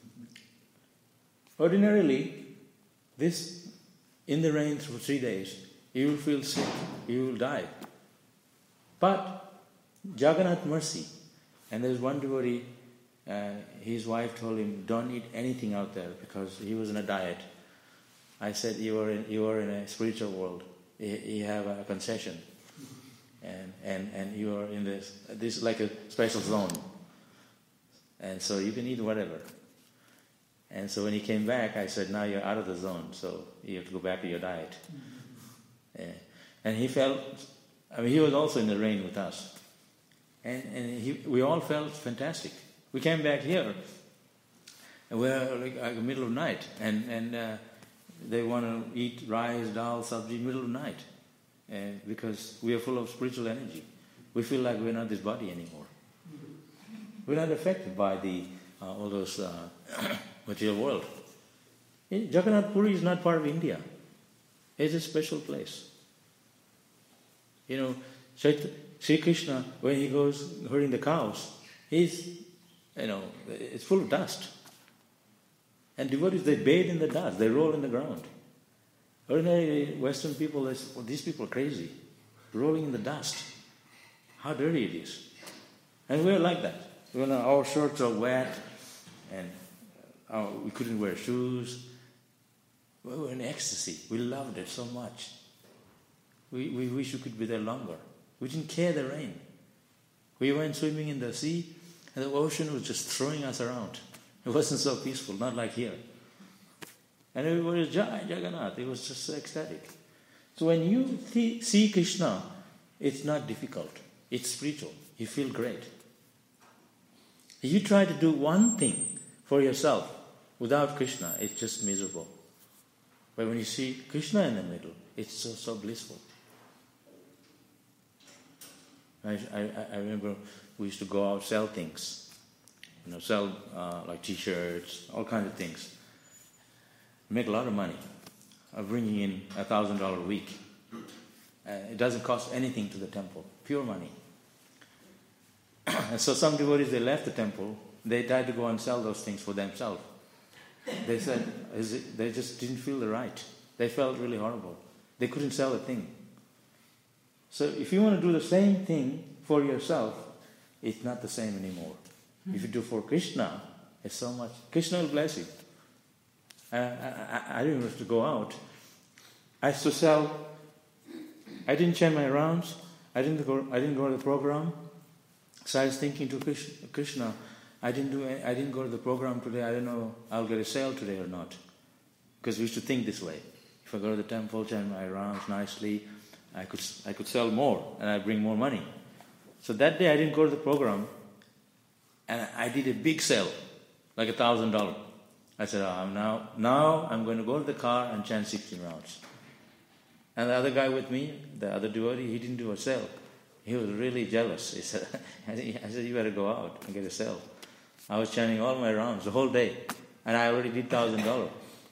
Ordinarily, this in the rain for three days, you will feel sick, you will die. But Jagannath mercy, and there's one devotee, uh, his wife told him, don't eat anything out there because he was in a diet. I said, you are in, you are in a spiritual world. You, you have a concession. And, and, and you are in this, this is like a special zone. And so you can eat whatever. And so when he came back, I said, now you're out of the zone, so you have to go back to your diet. Yeah. And he felt, I mean, he was also in the rain with us. And, and he, we all felt fantastic. We came back here, and we're like, like middle of night, and, and uh, they want to eat rice, dal, sabji, middle of night, uh, because we are full of spiritual energy. We feel like we're not this body anymore. We're not affected by the uh, all those uh, material world. Jagannath Puri is not part of India. It's a special place. You know, Sri Krishna, when he goes herding the cows, he's, you know, it's full of dust. And devotees, they bathe in the dust, they roll in the ground. Ordinary Western people, they say, well, these people are crazy, rolling in the dust. How dirty it is. And we're like that. When our shirts are wet, and our, we couldn't wear shoes. We were in ecstasy. We loved it so much. We, we wish we could be there longer. We didn't care the rain. We went swimming in the sea, and the ocean was just throwing us around. It wasn't so peaceful, not like here. And everybody was Jai Jagannath. It was just so ecstatic. So when you th- see Krishna, it's not difficult. It's spiritual. You feel great. If you try to do one thing for yourself without Krishna, it's just miserable. But when you see Krishna in the middle, it's so, so blissful. I, I, I remember we used to go out, sell things. You know, sell uh, like T-shirts, all kinds of things. Make a lot of money. I'm bringing in a thousand dollars a week. Uh, it doesn't cost anything to the temple, pure money. And so some devotees, they left the temple, they tried to go and sell those things for themselves. They said, is it, they just didn't feel the right. They felt really horrible. They couldn't sell a thing. So if you want to do the same thing for yourself, it's not the same anymore. If you do for Krishna, it's so much. Krishna will bless you. Uh, I, I, I didn't have to go out. I used to sell. I didn't change my rounds. I didn't go. I didn't go to the program. So I was thinking to Krishna, Krishna I didn't do. Any, I didn't go to the program today. I don't know I'll get a sale today or not. Because we used to think this way. If I go to the temple, change my rounds nicely, I could I could sell more and I bring more money. So that day I didn't go to the program, and I did a big sale, like a thousand dollars. I said, oh, I'm now now I'm going to go to the car and chant sixteen rounds. And the other guy with me, the other devotee, he didn't do a sale. He was really jealous. He said, I said, you better go out and get a sale. I was chanting all my rounds the whole day, and I already did thousand dollars.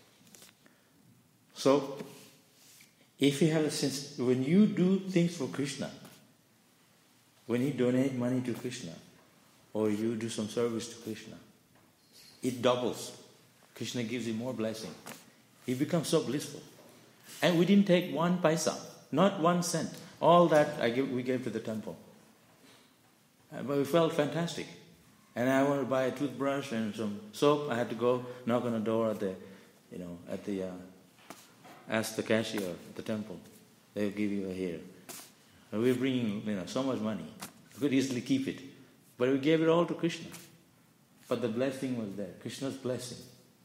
So, if you have a sense, when you do things for Krishna, when you donate money to Krishna, or you do some service to Krishna, it doubles. Krishna gives you more blessing. He becomes so blissful. And we didn't take one paisa, not one cent. All that I give, we gave to the temple. Uh, But we felt fantastic. And I wanted to buy a toothbrush and some soap. I had to go knock on the door at the, you know, at the, uh, ask the cashier at the temple. They'll give you a here. And we were bringing, you know, so much money. We could easily keep it. But we gave it all to Krishna. But the blessing was there. Krishna's blessing.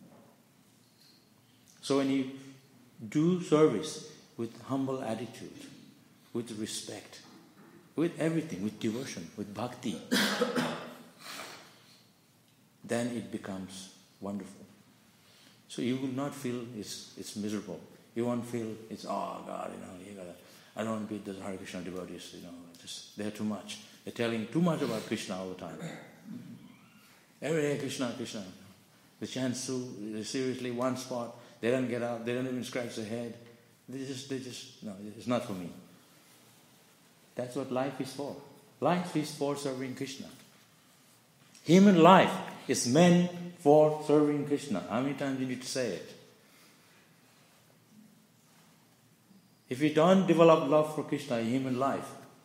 So when you do service with humble attitude, with respect, with everything, with devotion, with bhakti, then it becomes wonderful. So you will not feel it's, it's miserable. You won't feel it's, oh God, you know, you gotta, I don't want to be those Hare Krishna devotees, you know, just, they're too much. They're telling too much about Krishna all the time. Every day, Krishna, Krishna. They chant so seriously, one spot, they don't get up, they don't even scratch their head. They just, they just, no, it's not for me. That's what life is for. Life is for serving Krishna. Human life is meant for serving Krishna. How many times you need to say it? If you don't develop love for Krishna in human life,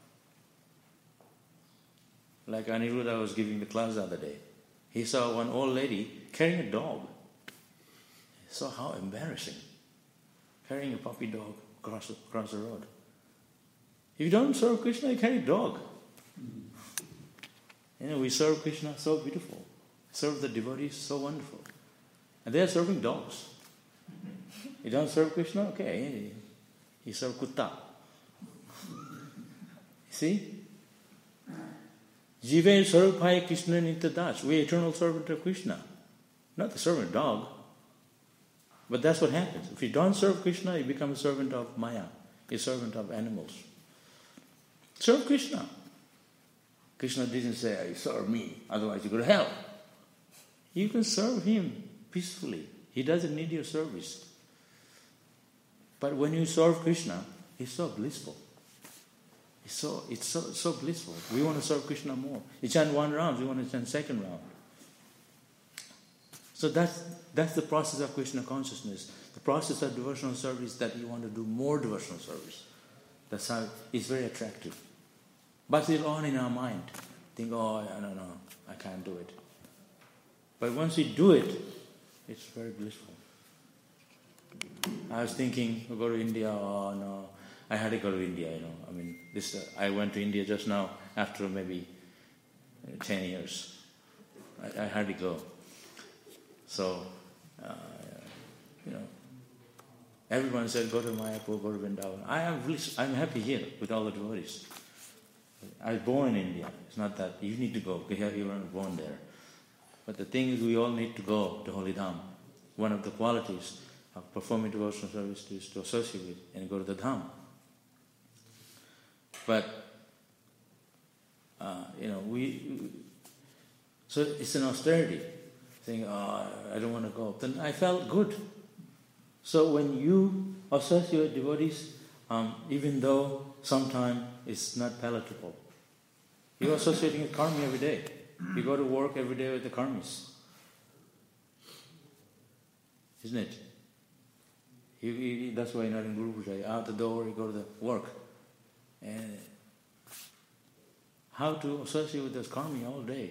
like Aniruddha was giving the class the other day, he saw one old lady carrying a dog. He saw how embarrassing. Carrying a puppy dog across, across the road. If you don't serve Krishna, you carry a dog. You know, we serve Krishna so beautiful. Serve the devotees so wonderful. And they are serving dogs. You don't serve Krishna? Okay. You serve kutta. See? Jive sarvbhai Krishna nityadas. We are eternal servant of Krishna. Not the servant dog. But that's what happens. If you don't serve Krishna, you become a servant of Maya. A servant of animals. Serve Krishna. Krishna didn't say, you serve me, otherwise you go to hell. You can serve him peacefully. He doesn't need your service. But when you serve Krishna, he's so blissful. It's so it's so so blissful. We want to serve Krishna more. You chant one round, we want to chant second round. So that's that's the process of Krishna consciousness. The process of devotional service, that you want to do more devotional service. That's how it's very attractive. But it's all in our mind. Think, oh, I don't know, I can't do it. But once we do it, it's very blissful. I was thinking, I'll go to India. Oh no, I had to go to India. You know, I mean, this. Uh, I went to India just now after maybe uh, ten years. I, I had to go. So, uh, you know, everyone said, go to Mayapur, go to Vrindavan. I am really, I'm happy here with all the devotees. I was born in India. It's not that you need to go because you weren't born there. But the thing is, we all need to go to Holy Dham. One of the qualities of performing devotional service is to associate with and go to the Dham. But, uh, you know, we, so it's an austerity. Saying, oh, I don't want to go. Then I felt good. So when you associate devotees um, even though sometimes it's not palatable. You're associating with karmi every day. You go to work every day with the karmis. Isn't it? You, you, that's why you're not in Guru Puja. Out the door, you go to the work. And how to associate with this karmi all day?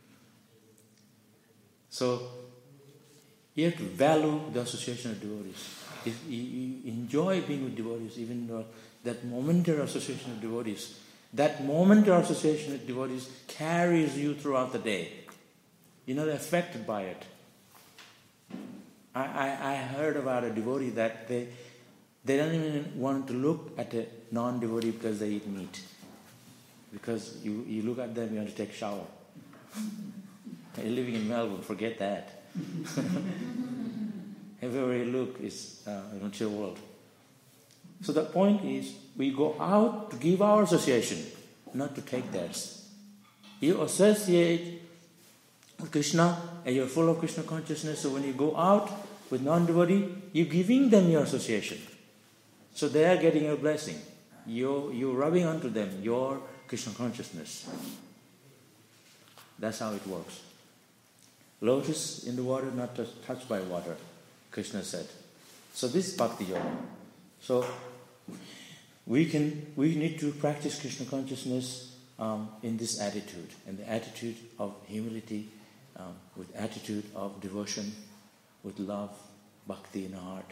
So, you have to value the association of devotees. If you, you enjoy being with devotees, even though that momentary association of devotees, that momentary association with devotees carries you throughout the day. You're not affected by it. I, I, I heard about a devotee that they they don't even want to look at a non-devotee because they eat meat. Because you, you look at them, you want to take a shower. You're living in Melbourne, forget that. Everywhere you look is uh, a chill world. So the point is, we go out to give our association, not to take theirs. You associate with Krishna and you're full of Krishna consciousness, so when you go out with non-devotee, you're giving them your association. So they are getting your blessing. You're, you're rubbing onto them your Krishna consciousness. That's how it works. Lotus in the water, not touched by water, Krishna said. So this is Bhakti Yoga. So we can we need to practice Krishna consciousness um, in this attitude, and the attitude of humility, um, with attitude of devotion, with love, bhakti in the heart.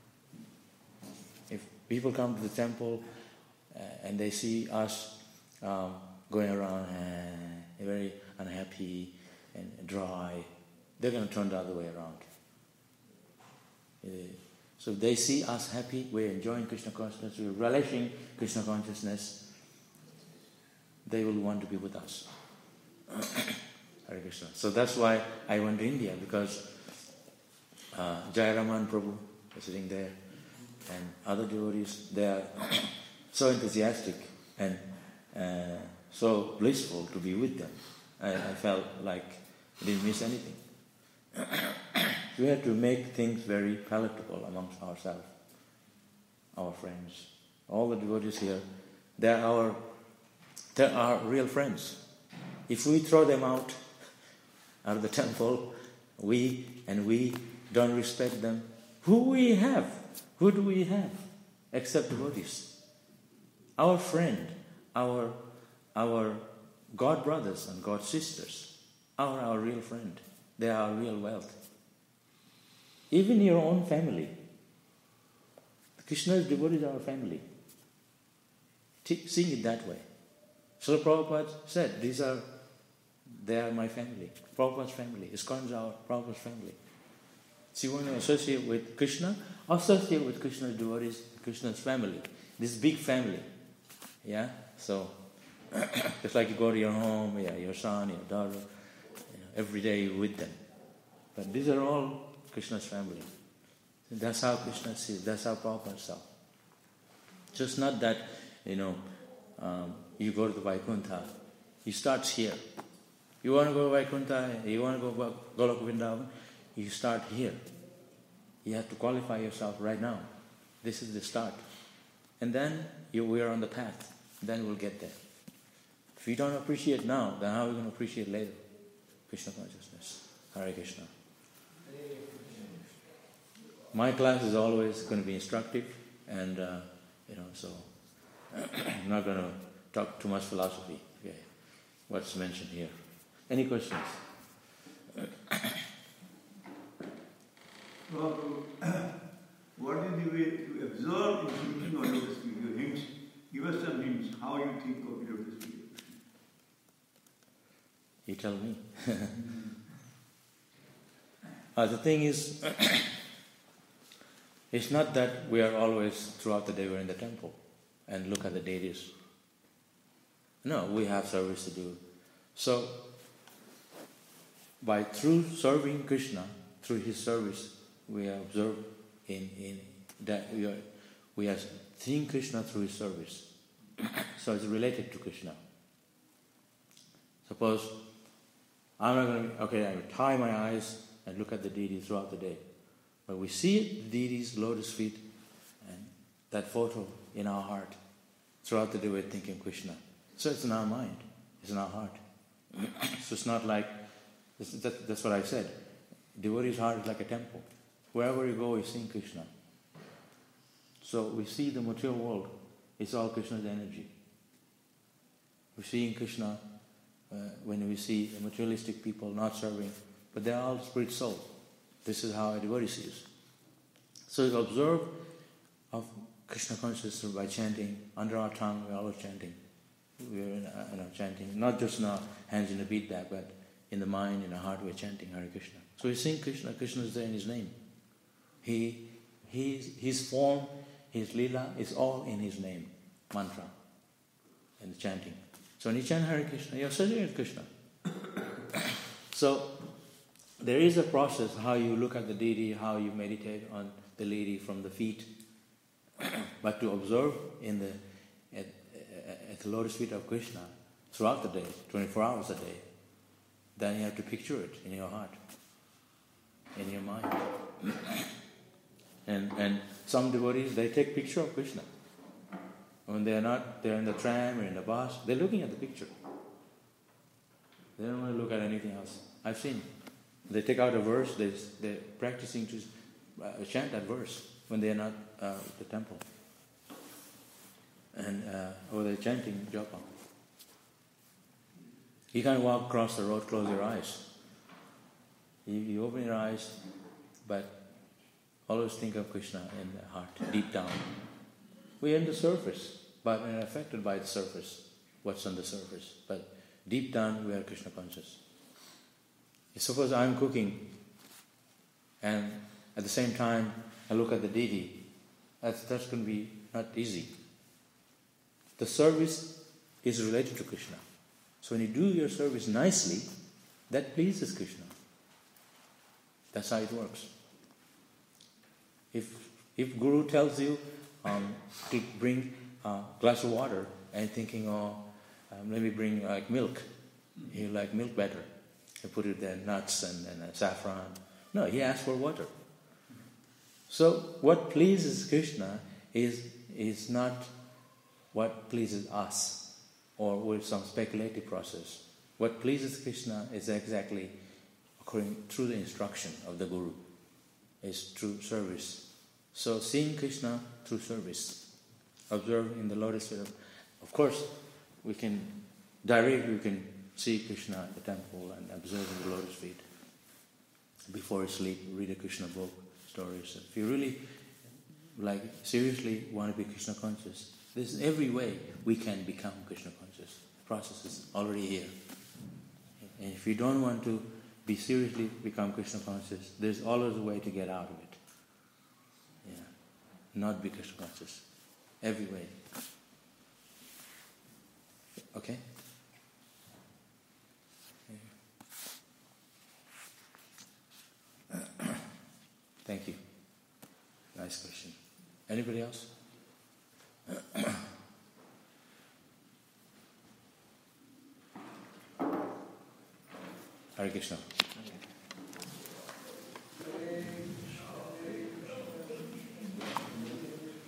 If people come to the temple uh, and they see us um, going around uh, very unhappy and dry, they're going to turn the other way around. Uh, so if they see us happy, we're enjoying Krishna consciousness, we're relishing Krishna consciousness, they will want to be with us. Hare Krishna. So that's why I went to India, because uh, Jayaraman Prabhu was sitting there, and other devotees, they are so enthusiastic and uh, so blissful to be with them. I, I felt like I didn't miss anything. We have to make things very palatable amongst ourselves, our friends. All the devotees here, they are our, they are real friends. If we throw them out, out of the temple, we and we don't respect them, who we have? Who do we have except devotees? Our friend, our our God brothers and God sisters are our real friend. They are our real wealth. Even your own family. Krishna's devotees are our family. Seeing it that way. So Prabhupada said, these are, they are my family. Prabhupada's family. ISKCON is our Prabhupada's family. So you want to associate with Krishna? Associate with Krishna's devotees, Krishna's family. This big family. Yeah? So, just like you go to your home, yeah, your son, your daughter, you know, every day you're with them. But these are all Krishna's family. That's how Krishna sees. That's how Prabhupada saw. Just not that, you know, um, you go to the Vaikuntha. He starts here. You want to go to Vaikuntha, you want to go to Golok Vrindavan, you start here. You have to qualify yourself right now. This is the start. And then you, we are on the path. Then we'll get there. If you don't appreciate now, then how are we going to appreciate later? Krishna consciousness. Hare Krishna. My class is always going to be instructive, and uh, you know, so I'm not going to talk too much philosophy. Okay, what's mentioned here? Any questions? Well, what is the way to observe in thinking of Lotus Feet? Your hints. Give us some hints. How you think of Lotus Feet? You tell me. uh, the thing is, it's not that we are always, throughout the day, we're in the temple and look at the deities. No, we have service to do. So, by through serving Krishna, through his service, we are observed in, in that we are we are seeing Krishna through his service. So it's related to Krishna. Suppose I'm not going to, okay, I tie my eyes and look at the deity throughout the day. But we see the deity's lotus feet, and that photo in our heart. Throughout the day we're thinking Krishna. So it's in our mind, it's in our heart. So it's not like, that, that's what I said. Devotee's heart is like a temple. Wherever you go, you're seeing Krishna. So we see the material world, it's all Krishna's energy. We're seeing Krishna uh, when we see materialistic people not serving, but they're all spirit soul. This is how a devotee sees. So you observe of Krishna consciousness by chanting. Under our tongue, we're always chanting. We're in, uh, you know, chanting, not just in our hands in a beat bag, but in the mind, in our heart, we're chanting Hare Krishna. So we sing Krishna. Krishna is there in His name. He, his, his form, His lila is all in His name, mantra, and the chanting. So when you chant Hare Krishna, you're associating with Krishna. So there is a process how you look at the deity, how you meditate on the deity from the feet, but to observe in the at, at the lotus feet of Krishna throughout the day, twenty-four hours a day, then you have to picture it in your heart, in your mind. And and some devotees, they take picture of Krishna. When they are not, they're in the tram or in the bus, they're looking at the picture. They don't want to look at anything else. I've seen. They take out a verse, they, they're practicing to uh, chant that verse when they are not uh, at the temple. And uh, or they're chanting japa. You can't walk across the road, close your eyes. You, you open your eyes, but always think of Krishna in the heart, deep down. We're in the surface, but we're affected by the surface, what's on the surface. But deep down, we are Krishna conscious. Suppose I'm cooking, and at the same time, I look at the deity. That's, that's going to be not easy. The service is related to Krishna. So when you do your service nicely, that pleases Krishna. That's how it works. If if Guru tells you um, to bring a glass of water and thinking, oh, um, let me bring like milk, you like milk better. You put it there, nuts and, and uh, saffron. No, he asked for water. So what pleases Krishna is is not what pleases us or with some speculative process. What pleases Krishna is exactly according through the instruction of the Guru, is through service. So seeing Krishna through service, observe in the lotus feet. Of, of course, we can directly we can see Krishna at the temple and observe in the lotus feet. Before you sleep, read a Krishna book, stories. If you really like seriously want to be Krishna conscious, there's every way we can become Krishna conscious. The process is already here. And if you don't want to be seriously become Krishna conscious, there's always a way to get out of it. Yeah. Not be Krishna conscious. Every way. Okay? Thank you. Nice question. Anybody else? Hare Krishna.